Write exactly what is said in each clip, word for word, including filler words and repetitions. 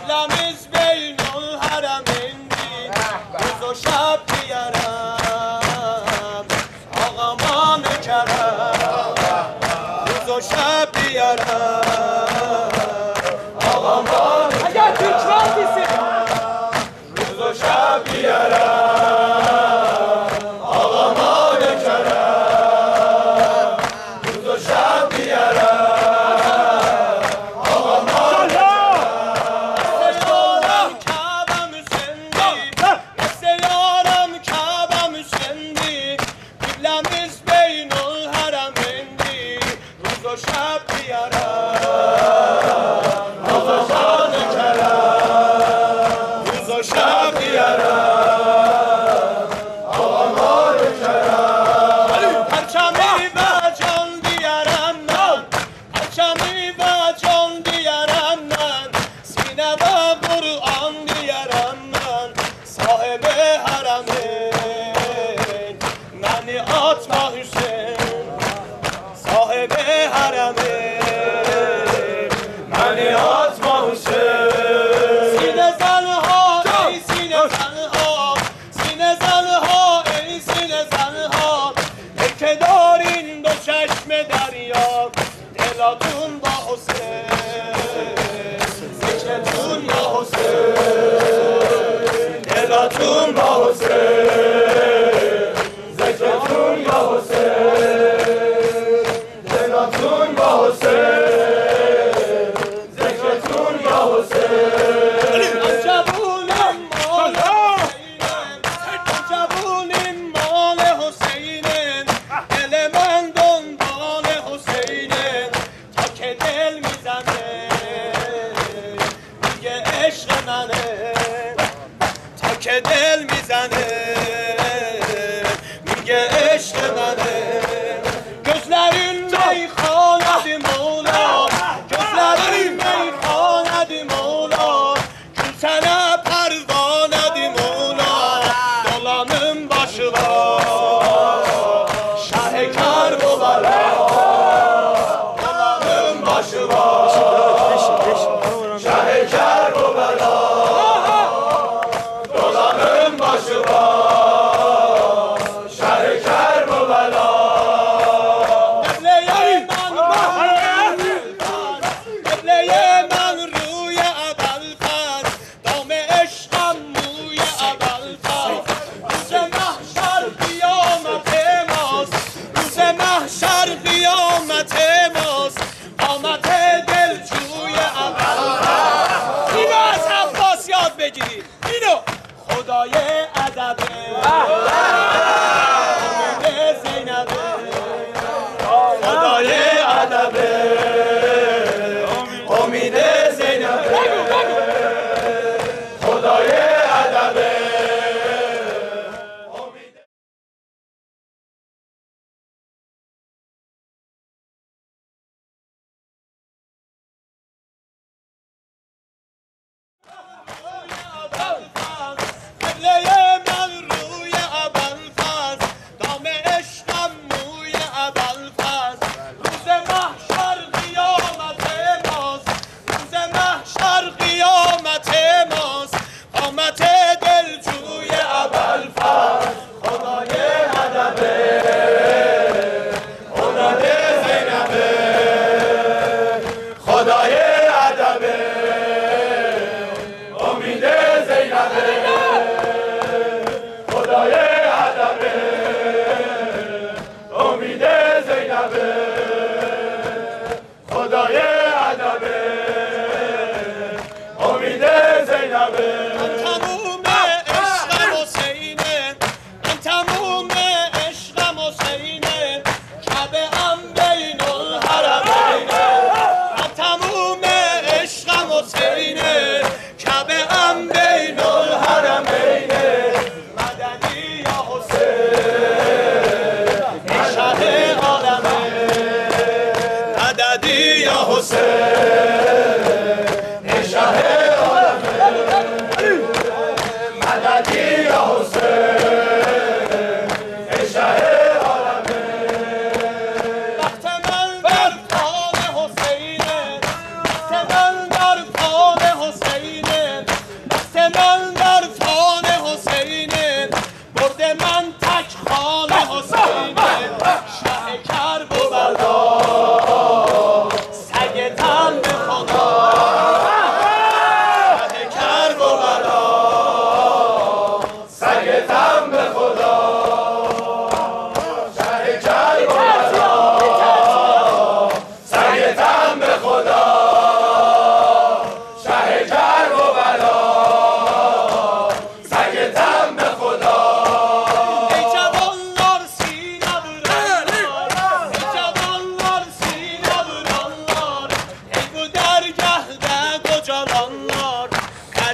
قبلمیز بین الحرمین دی روز و شب بیارم آقا مام کرم روز و شب بیارم آقا مام اگر تکرار بیسی روز و شب بیارم آقا مام کرم روز و شب بیارم دلاتون با حسین ذکرتون با حسین دلاتون با حسین ذکرتون با حسین دلاتون با حسین ذکرتون با حسین جوونم مال حسینم جوونم مال حسینم دل من دنبال حسینم تا که دل میزنه میگه عشق منه تا که دل میزنه میگه عشق منه gözlerin meyxanadır Mola gözlerin meyxanadır Mola gül sənə pərvanədir Mola dolanın başına şahekar olara dolanın başına şahekar olara dolanın başına şahekar olara اینو خدای ادبه امید زینبه خدای ادبه امید زینبه خدای ادبه حسین شاه عالمه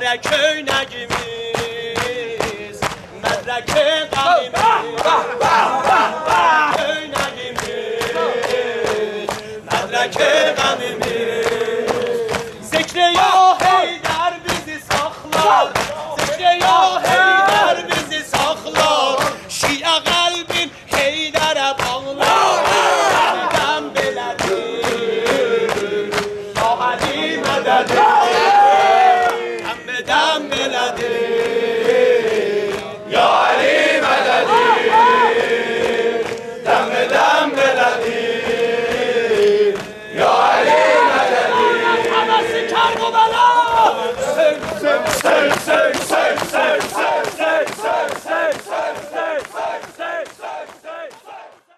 Kara köynəğimi